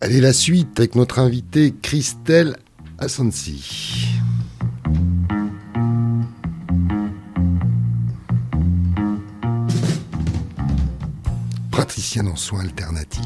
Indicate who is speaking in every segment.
Speaker 1: Allez, la suite avec notre invitée Christelle Asensi. Praticienne en soins alternatifs.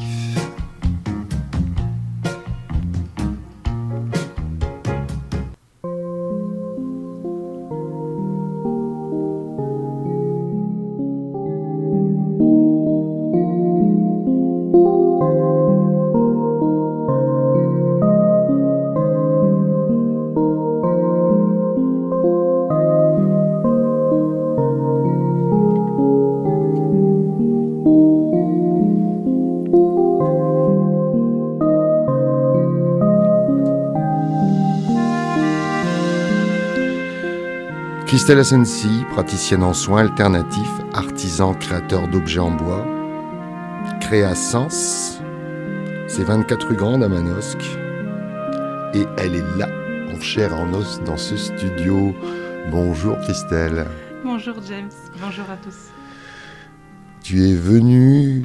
Speaker 1: Christelle Asensi, praticienne en soins alternatifs, artisan créateur d'objets en bois, Créasens, c'est 24 rue Grande à Manosque, et elle est là, en chair et en os, dans ce studio. Bonjour Christelle.
Speaker 2: Bonjour James, bonjour à tous.
Speaker 1: Tu es venue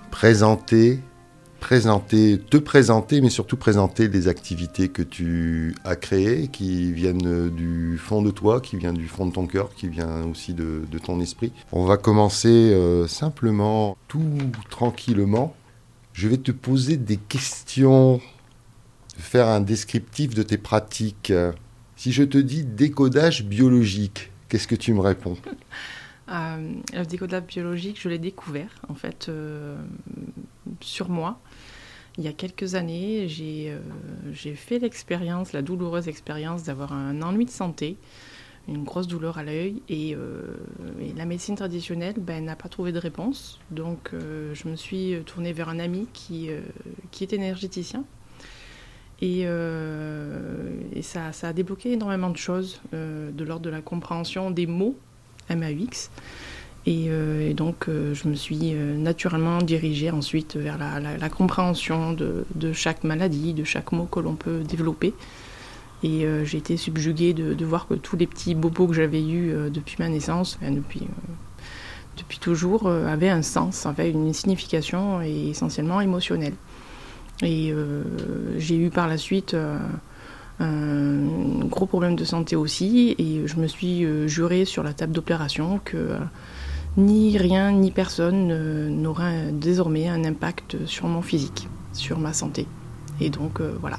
Speaker 1: te présenter, mais surtout présenter les activités que tu as créées, qui viennent du fond de toi, qui viennent du fond de ton cœur, qui viennent aussi de ton esprit. On va commencer simplement, tout tranquillement. Je vais te poser des questions, faire un descriptif de tes pratiques. Si je te dis décodage biologique, qu'est-ce que tu me réponds ?
Speaker 2: Le décodage biologique, je l'ai découvert en fait sur moi. Il y a quelques années, j'ai fait l'expérience, la douloureuse expérience d'avoir un ennui de santé, une grosse douleur à l'œil, et la médecine traditionnelle n'a pas trouvé de réponse. Donc je me suis tournée vers un ami qui est énergéticien. Et ça a débloqué énormément de choses, de l'ordre de la compréhension des mots MAUX. Et donc, je me suis naturellement dirigée ensuite vers la compréhension de chaque maladie, de chaque mot que l'on peut développer. Et j'ai été subjuguée de voir que tous les petits bobos que j'avais eus depuis ma naissance, depuis toujours, avaient un sens, avaient une signification et essentiellement émotionnelle. Et j'ai eu par la suite un gros problème de santé aussi, et je me suis jurée sur la table d'opération que ni rien ni personne n'aura désormais un impact sur mon physique, sur ma santé. Et donc voilà,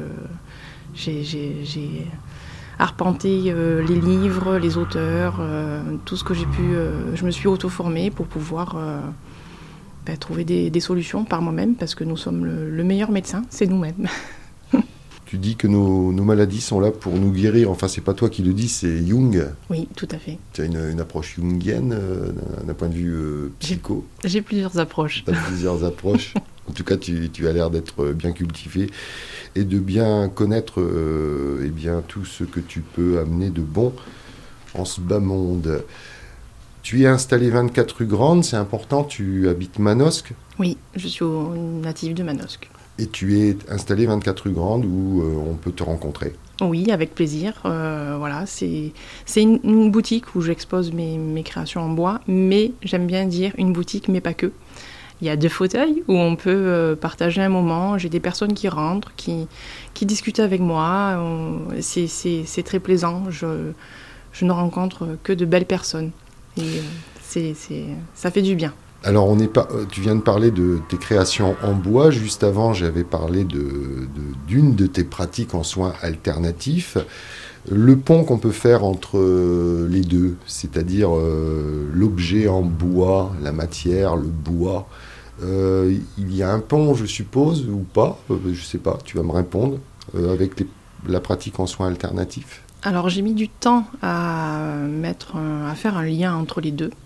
Speaker 2: j'ai arpenté les livres, les auteurs, tout ce que j'ai pu. Je me suis auto-formée pour pouvoir trouver des solutions par moi-même, parce que nous sommes le meilleur médecin, c'est nous-mêmes.
Speaker 1: Tu dis que nos maladies sont là pour nous guérir. Enfin, c'est pas toi qui le dis, c'est Jung.
Speaker 2: Oui, tout à fait.
Speaker 1: Tu as une approche jungienne d'un point de vue psycho.
Speaker 2: J'ai plusieurs approches.
Speaker 1: Tu as plusieurs approches. En tout cas, tu as l'air d'être bien cultivé et de bien connaître tout ce que tu peux amener de bon en ce bas monde. Tu es installé 24 rue Grande, c'est important, tu habites Manosque.
Speaker 2: Oui, je suis native de Manosque.
Speaker 1: Et tu es installé 24 rue Grande où on peut te rencontrer.
Speaker 2: Oui, avec plaisir. Voilà, c'est une boutique où j'expose mes créations en bois, mais j'aime bien dire une boutique, mais pas que. Il y a 2 fauteuils où on peut partager un moment. J'ai des personnes qui rentrent, qui discutent avec moi. C'est très plaisant. Je ne rencontre que de belles personnes. Et ça fait du bien.
Speaker 1: Alors, tu viens de parler de tes créations en bois. Juste avant, j'avais parlé d'une de tes pratiques en soins alternatifs. Le pont qu'on peut faire entre les deux, c'est-à-dire l'objet en bois, la matière, le bois. Il y a un pont, je suppose, ou pas ? Je ne sais pas, tu vas me répondre, avec la pratique en soins alternatifs.
Speaker 2: Alors, j'ai mis du temps à faire un lien entre les deux.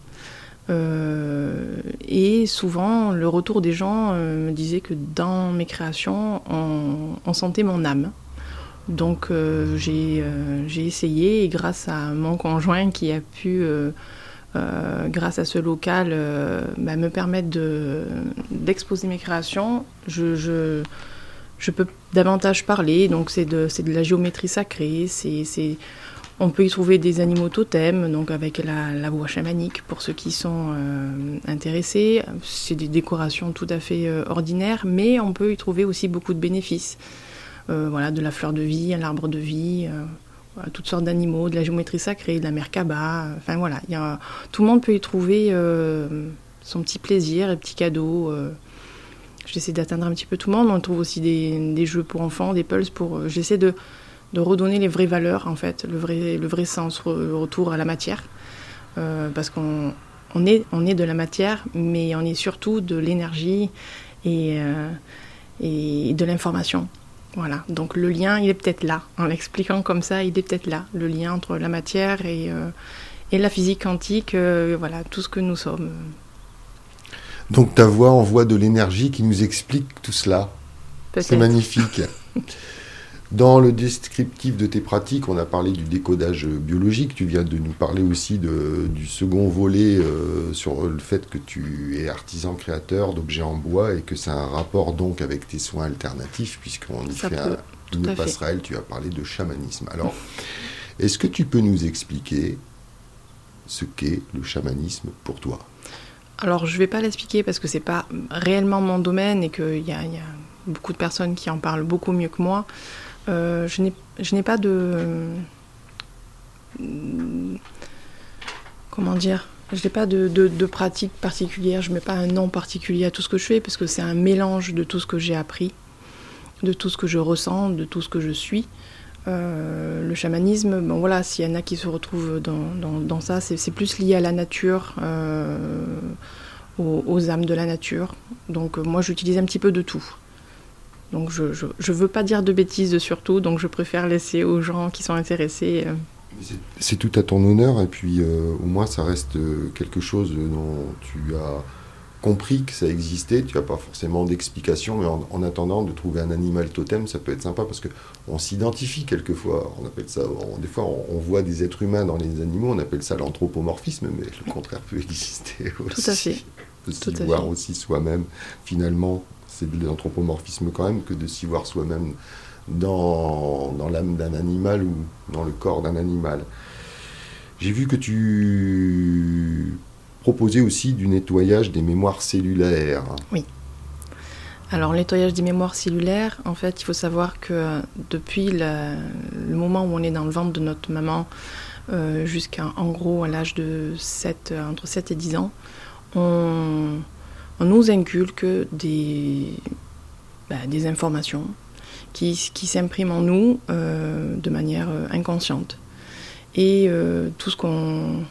Speaker 2: Et souvent, le retour des gens me disait que dans mes créations, on sentait mon âme. Donc, j'ai essayé, et grâce à mon conjoint qui a pu, grâce à ce local, me permettre d'exposer mes créations, je peux davantage parler. Donc, c'est de la géométrie sacrée, On peut y trouver des animaux totems, donc avec la voix chamanique pour ceux qui sont intéressés. C'est des décorations tout à fait ordinaires, mais on peut y trouver aussi beaucoup de bénéfices. Voilà, de la fleur de vie, un arbre de vie, voilà, toutes sortes d'animaux, de la géométrie sacrée, de la Merkaba. Enfin voilà, tout le monde peut y trouver son petit plaisir et petits cadeaux. J'essaie d'atteindre un petit peu tout le monde. On trouve aussi des jeux pour enfants, des pulses pour. J'essaie de redonner les vraies valeurs, en fait, le vrai sens, le retour à la matière. Parce qu'on est de la matière, mais on est surtout de l'énergie et de l'information. Voilà, donc le lien, il est peut-être là. En l'expliquant comme ça, il est peut-être là. Le lien entre la matière et la physique quantique, voilà, tout ce que nous sommes.
Speaker 1: Donc ta voix envoie de l'énergie qui nous explique tout cela.
Speaker 2: Peut-être.
Speaker 1: C'est magnifique. Dans le descriptif de tes pratiques, on a parlé du décodage biologique. Tu viens de nous parler aussi du second volet sur le fait que tu es artisan créateur d'objets en bois et que ça a un rapport donc avec tes soins alternatifs, puisqu'on y fait une passerelle. Tu as parlé de chamanisme. Alors, est-ce que tu peux nous expliquer ce qu'est le chamanisme pour toi ?
Speaker 2: Alors, je ne vais pas l'expliquer parce que ce n'est pas réellement mon domaine et qu'il y a beaucoup de personnes qui en parlent beaucoup mieux que moi. Je n'ai pas de... Comment dire ? Je n'ai pas de pratique particulière, je ne mets pas un nom particulier à tout ce que je fais parce que c'est un mélange de tout ce que j'ai appris, de tout ce que je ressens, de tout ce que je suis. Le chamanisme, bon voilà, s'il y en a qui se retrouvent dans ça, c'est plus lié à la nature, aux âmes de la nature. Donc moi j'utilise un petit peu de tout. Donc je veux pas dire de bêtises surtout, donc je préfère laisser aux gens qui sont intéressés.
Speaker 1: C'est tout à ton honneur, et puis au moins ça reste quelque chose dont tu as compris que ça existait. Tu n'as pas forcément d'explication, mais en attendant de trouver un animal totem, ça peut être sympa parce qu'on s'identifie quelquefois. On appelle ça, des fois on voit des êtres humains dans les animaux, on appelle ça l'anthropomorphisme, mais le contraire peut exister aussi.
Speaker 2: Tout à fait.
Speaker 1: De s'y voir aussi soi-même. Finalement, c'est de l'anthropomorphisme quand même que de s'y voir soi-même dans l'âme d'un animal ou dans le corps d'un animal. J'ai vu que tu proposais aussi du nettoyage des mémoires cellulaires.
Speaker 2: Oui. Alors, le nettoyage des mémoires cellulaires, en fait, il faut savoir que depuis le moment où on est dans le ventre de notre maman, jusqu'à, en gros, à l'âge de entre 7 et 10 ans, on nous inculque des informations qui s'impriment en nous de manière inconsciente. Et tout ce qu'on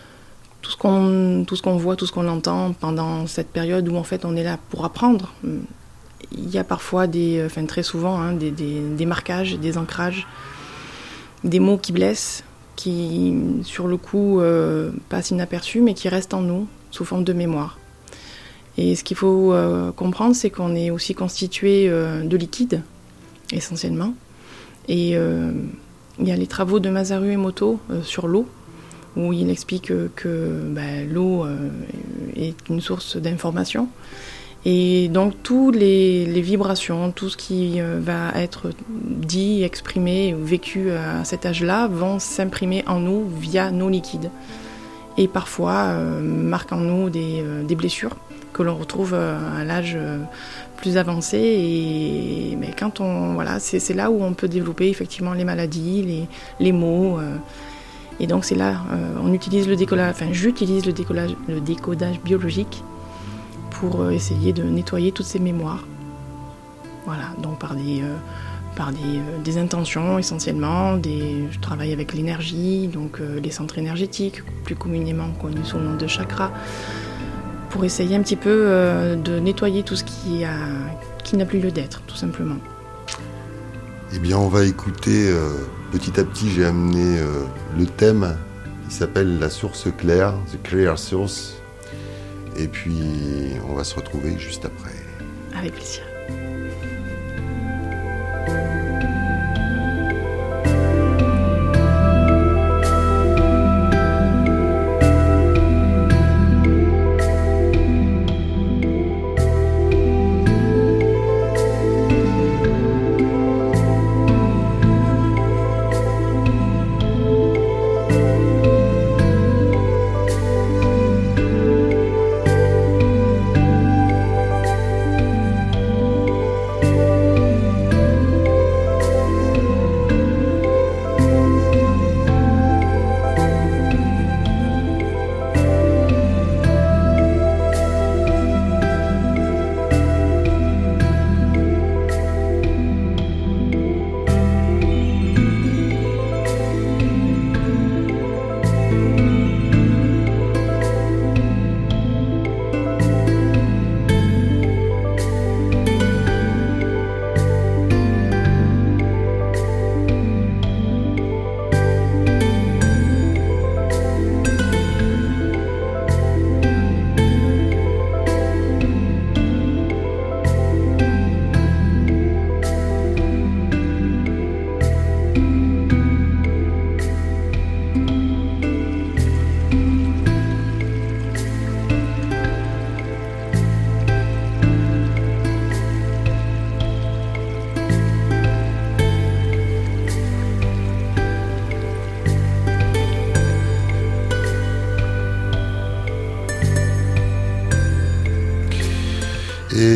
Speaker 2: voit, tout ce qu'on entend pendant cette période où en fait on est là pour apprendre, il y a parfois très souvent des marquages, des ancrages, des mots qui blessent, qui sur le coup passent inaperçus mais qui restent en nous sous forme de mémoire. Et ce qu'il faut comprendre, c'est qu'on est aussi constitué de liquide, essentiellement. Et il y a les travaux de Masaru Emoto sur l'eau, où il explique que l'eau est une source d'information. Et donc, toutes les vibrations, tout ce qui va être dit, exprimé, vécu à cet âge-là, vont s'imprimer en nous via nos liquides. Et parfois, marquent en nous des blessures que l'on retrouve à l'âge plus avancé. Et quand c'est là où on peut développer effectivement les maladies, les maux. Et donc c'est là, on utilise j'utilise le décodage biologique pour essayer de nettoyer toutes ces mémoires. Voilà, donc par des intentions essentiellement. Je travaille avec l'énergie, donc les centres énergétiques, plus communément connus sous le nom de chakras, pour essayer un petit peu de nettoyer tout ce qui n'a plus lieu d'être, tout simplement.
Speaker 1: Eh bien, on va écouter, petit à petit, j'ai amené le thème qui s'appelle La source claire, The Clear Source. Et puis, on va se retrouver juste après.
Speaker 2: Avec plaisir.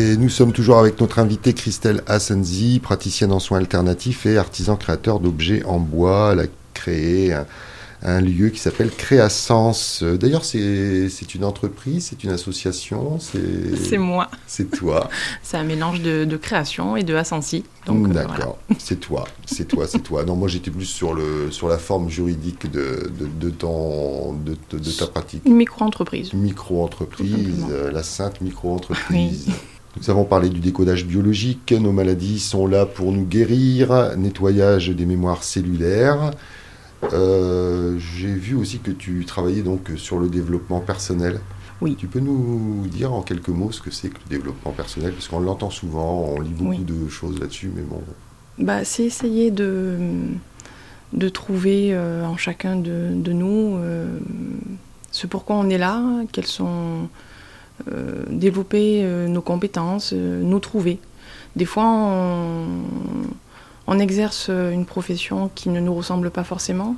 Speaker 1: Et nous sommes toujours avec notre invitée Christelle Assenzi, praticienne en soins alternatifs et artisan créateur d'objets en bois. Elle a créé un lieu qui s'appelle Créasens. D'ailleurs, c'est une entreprise, c'est une association,
Speaker 2: c'est moi.
Speaker 1: C'est toi.
Speaker 2: C'est un mélange de création et de Assensi.
Speaker 1: D'accord, voilà. C'est toi. Non, moi j'étais plus sur la forme juridique de ta pratique.
Speaker 2: Une micro-entreprise.
Speaker 1: La sainte micro-entreprise. Oui. Nous avons parlé du décodage biologique, nos maladies sont là pour nous guérir, nettoyage des mémoires cellulaires. J'ai vu aussi que tu travaillais donc sur le développement personnel.
Speaker 2: Oui.
Speaker 1: Tu peux nous dire en quelques mots ce que c'est que le développement personnel, parce qu'on l'entend souvent, on lit beaucoup de choses là-dessus, mais bon.
Speaker 2: C'est essayer de trouver en chacun de nous ce pourquoi on est là, quelles sont développer nos compétences, nous trouver. Des fois, on exerce une profession qui ne nous ressemble pas forcément.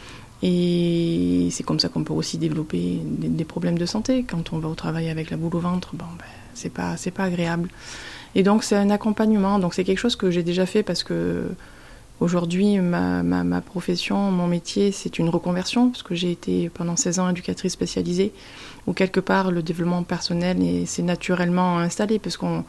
Speaker 2: Et c'est comme ça qu'on peut aussi développer des problèmes de santé. Quand on va au travail avec la boule au ventre, c'est pas agréable. Et donc c'est un accompagnement. Donc c'est quelque chose que j'ai déjà fait parce que aujourd'hui, ma profession, mon métier, c'est une reconversion, parce que j'ai été pendant 16 ans éducatrice spécialisée, où quelque part le développement personnel s'est naturellement installé, parce qu'on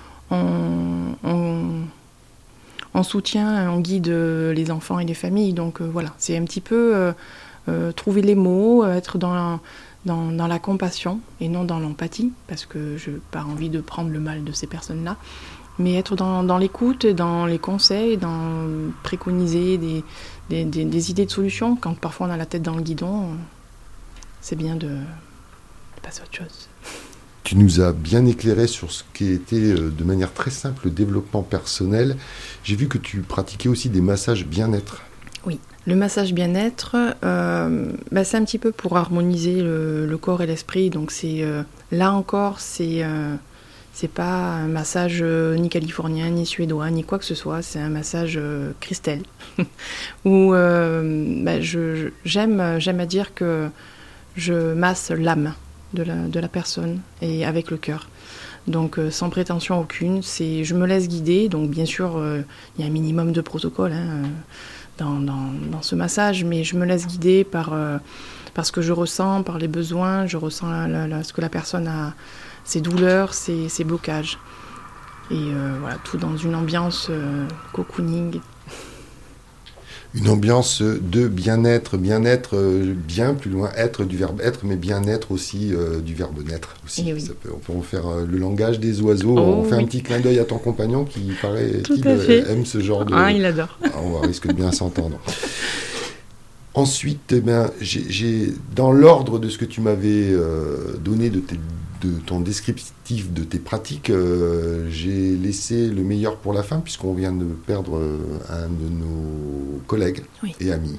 Speaker 2: soutient, on guide les enfants et les familles. Donc voilà, c'est un petit peu trouver les mots, être dans la compassion et non dans l'empathie, parce que je n'ai pas envie de prendre le mal de ces personnes-là, mais être dans l'écoute, dans les conseils, dans préconiser des idées de solutions. Quand parfois on a la tête dans le guidon, c'est bien de passer à autre chose.
Speaker 1: Tu nous as bien éclairé sur ce qui était de manière très simple le développement personnel. J'ai vu que tu pratiquais aussi des massages bien-être.
Speaker 2: Oui, le massage bien-être, c'est un petit peu pour harmoniser le corps et l'esprit. Donc là encore, c'est pas un massage ni californien, ni suédois, ni quoi que ce soit. C'est un massage Christelle. Où j'aime à dire que je masse l'âme de la personne et avec le cœur. Donc sans prétention aucune, je me laisse guider. Donc bien sûr, il y a un minimum de protocole dans ce massage, mais je me laisse guider par ce que je ressens, par les besoins. Je ressens ce que la personne a, ses douleurs, ses blocages. Et voilà, tout dans une ambiance cocooning.
Speaker 1: Une ambiance de bien-être, bien plus loin, être du verbe être, mais bien-être aussi du verbe naître. Aussi. Oui. On peut en faire le langage des oiseaux. On fait un petit clin d'œil à ton compagnon qui paraît aime ce genre de...
Speaker 2: Ah, il adore.
Speaker 1: On risque de bien s'entendre. Ensuite, dans l'ordre de ce que tu m'avais donné de ton descriptif de tes pratiques, j'ai laissé le meilleur pour la fin, puisqu'on vient de perdre un de nos collègues et amis.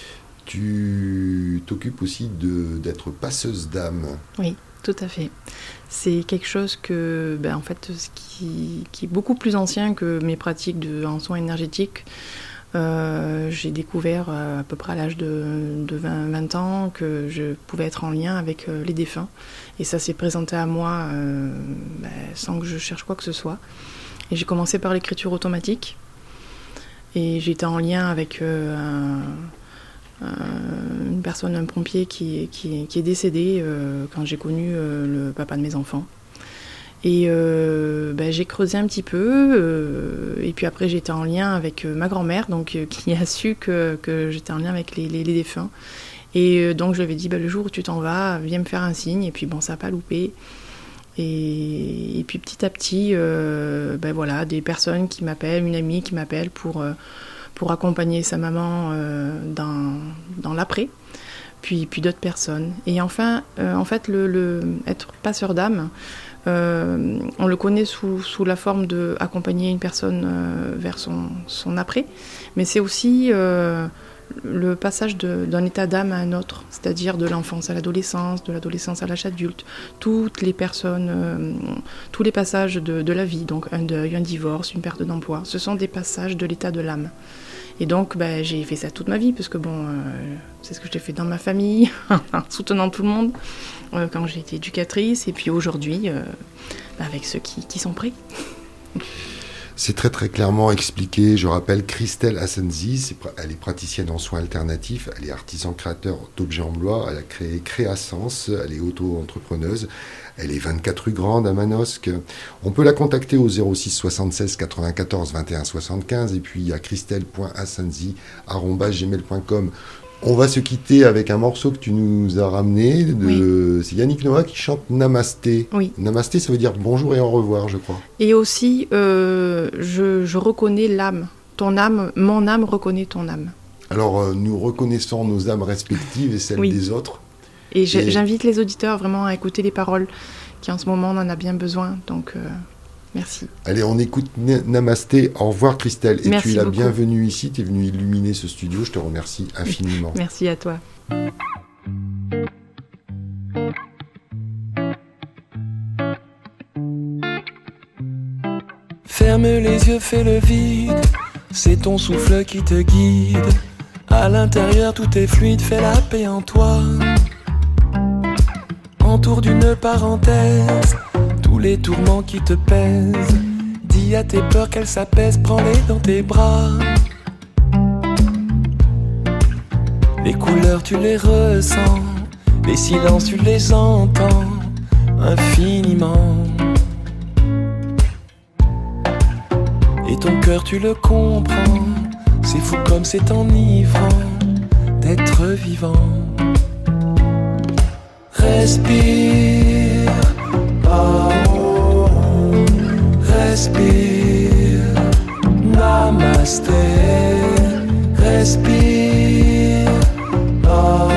Speaker 1: Tu t'occupes aussi d'être passeuse d'âme.
Speaker 2: Oui, tout à fait. C'est quelque chose que, en fait, qui est beaucoup plus ancien que mes pratiques en soins énergétiques. J'ai découvert à peu près à l'âge de 20 ans que je pouvais être en lien avec les défunts. Et ça s'est présenté à moi sans que je cherche quoi que ce soit. Et j'ai commencé par l'écriture automatique. Et j'étais en lien avec une personne, un pompier qui est décédé quand j'ai connu le papa de mes enfants. Et j'ai creusé un petit peu, et puis après j'étais en lien avec ma grand-mère, donc qui a su que j'étais en lien avec les défunts. Et donc je lui avais dit, le jour où tu t'en vas, viens me faire un signe, et puis ça n'a pas loupé. Et puis petit à petit, voilà, des personnes qui m'appellent, une amie qui m'appelle pour accompagner sa maman dans l'après, puis d'autres personnes. Et enfin, en fait, être passeur d'âme, on le connaît sous la forme d'accompagner une personne vers son après, mais c'est aussi le passage d'un état d'âme à un autre, c'est-à-dire de l'enfance à l'adolescence, de l'adolescence à l'âge adulte, toutes les personnes, tous les passages de la vie, donc un deuil, un divorce, une perte d'emploi, ce sont des passages de l'état de l'âme. Et donc j'ai fait ça toute ma vie, parce que c'est ce que j'ai fait dans ma famille, en soutenant tout le monde, quand j'ai été éducatrice, et puis aujourd'hui, avec ceux qui sont prêts.
Speaker 1: C'est très très clairement expliqué. Je rappelle Christelle Assenzi, elle est praticienne en soins alternatifs, elle est artisan créateur d'objets en bois, elle a créé Créasens, elle est auto-entrepreneuse, elle est 24 rue Grande à Manosque. On peut la contacter au 06 76 94 21 75 et puis à christelle.assenzi@gmail.com. On va se quitter avec un morceau que tu nous as ramené. C'est Yannick Noah qui chante Namasté.
Speaker 2: Oui.
Speaker 1: Namasté, ça veut dire bonjour et au revoir, je crois.
Speaker 2: Et aussi, je reconnais l'âme. Ton âme, mon âme reconnaît ton âme.
Speaker 1: Alors, nous reconnaissons nos âmes respectives et celles des autres.
Speaker 2: Et j'invite les auditeurs vraiment à écouter les paroles qui, en ce moment, on en a bien besoin. Donc, merci.
Speaker 1: Allez, on écoute Namasté. Au revoir, Christelle. Et
Speaker 2: merci
Speaker 1: tu es la
Speaker 2: beaucoup.
Speaker 1: bienvenue ici. Tu es venue illuminer ce studio. Je te remercie infiniment.
Speaker 2: Merci à toi.
Speaker 3: Ferme les yeux, fais le vide. C'est ton souffle qui te guide. À l'intérieur, tout est fluide. Fais la paix en toi. Entoure d'une parenthèse tous les tourments qui te pèsent. Dis à tes peurs qu'elles s'apaisent, prends-les dans tes bras. Les couleurs tu les ressens, les silences tu les entends infiniment. Et ton cœur tu le comprends, c'est fou comme c'est enivrant d'être vivant. Respire, oh, oh, oh. Respire, namasté. Respire, oh.